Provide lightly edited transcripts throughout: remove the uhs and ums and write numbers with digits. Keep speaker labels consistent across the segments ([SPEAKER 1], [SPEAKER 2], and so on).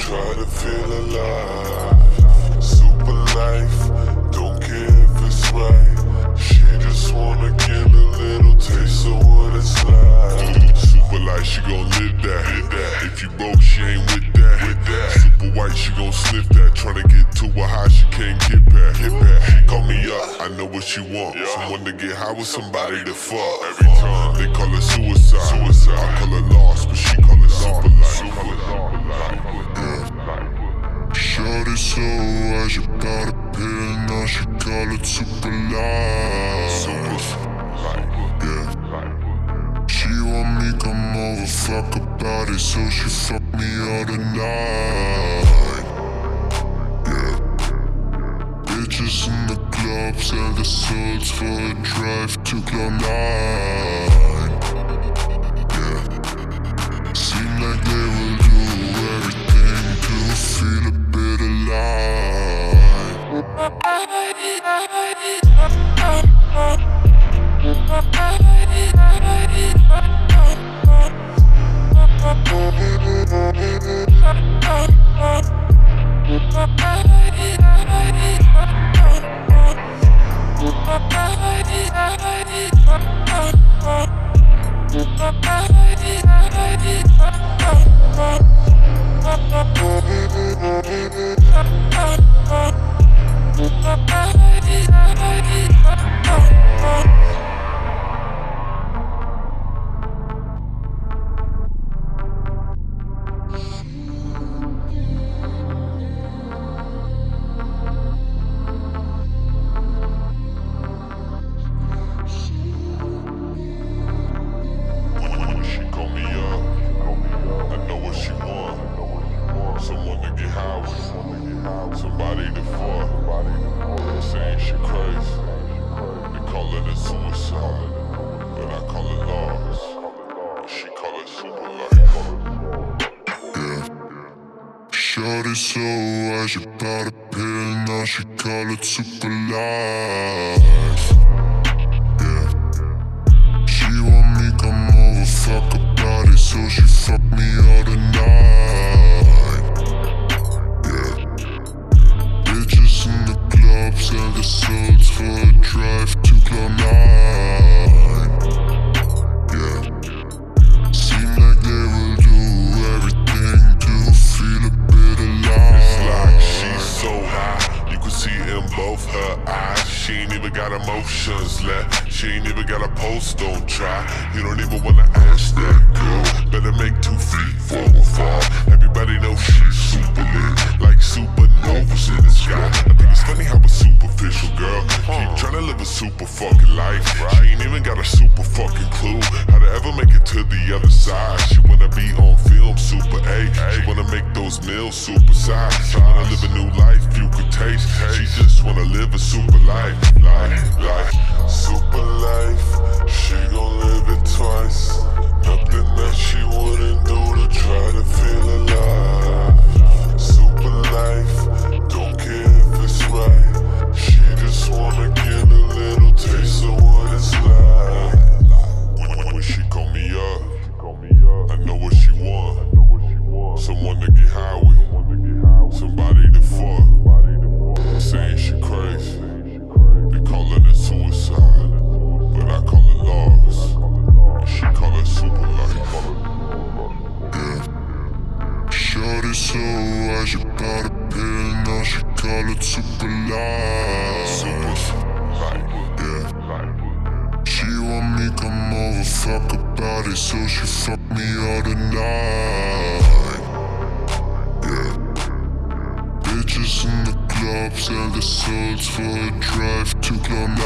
[SPEAKER 1] try to feel alive. Super life, don't care if it's right. She just wanna get a little taste of what it's like. Super life, she gon' live that. If you broke, she ain't with that. Super white, she gon' sniff that. Tryna get to a high she can't get past. She call me up, I know what she want. Someone to get high with, somebody to fuck. Every time they call it suicide. I call it lost, but she call it super life. Shorty so high, she bought a pill, now she call it super life. Yeah. She want me come over, fuck her body, so she fuck me all the night. Yeah. Bitches in the club sell the souls for a drive to Cloud9. Yeah. Seem like they will do everything to feel a bit alive. Somebody to fuck, saying she crazy. They call it a suicide, but I call it loss. She call it super life. Yeah. Shorty so high, she bought a pill, now she call it super life. Yeah. She want me come over, fuck her body, so she fuck me all the night. Sell the souls for a drive to Cloud9. Yeah. Seem like they will do everything to feel a bit alive. It's like she's so high, you can see in both her eyes. She ain't even got emotions left. She ain't even got a pulse, don't try. You don't even wanna ask that girl. Better make 2 feet for a fall. Everybody knows she's super lit, like supernovas in the sky. I think it's funny how a superficial girl keep tryna live a super fucking life. She ain't even got a super fucking clue how to ever make it to the other side. She wanna be on film, super A. She wanna make those meals super size. She wanna live a new life you could taste. She just wanna live a super life. Like super life. She gon' live it twice. Nothing that she wouldn't do to try to feel alive. Super life, don't care if it's right. She just wanna get a little taste of what it's like. When she call me up, I know what she want. Someone to get high with, somebody to fuck. Saying she crazy, they call it a suicide, but I call it loss. She call it super life. Yeah. Shorty so high, she bought a pill, now she call it super life. Yeah. She want me come over, fuck her body, so she fuck me all the night. Yeah. Bitches in the club sell the souls for a drive to Cloud9.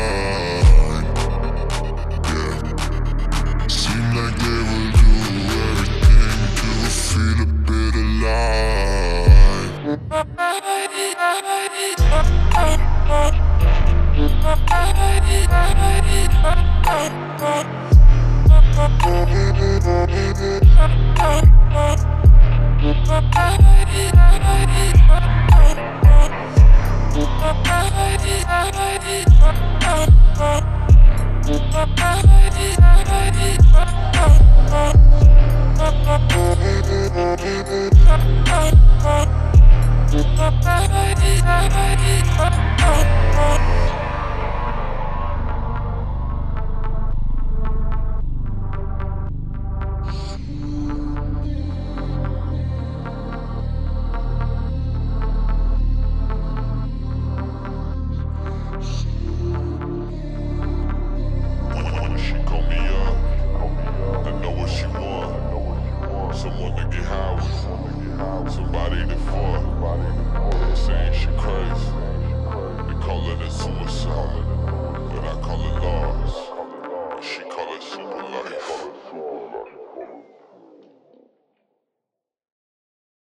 [SPEAKER 1] Yeah. Seem like they will do everything to feel a bit alive.
[SPEAKER 2] Bye.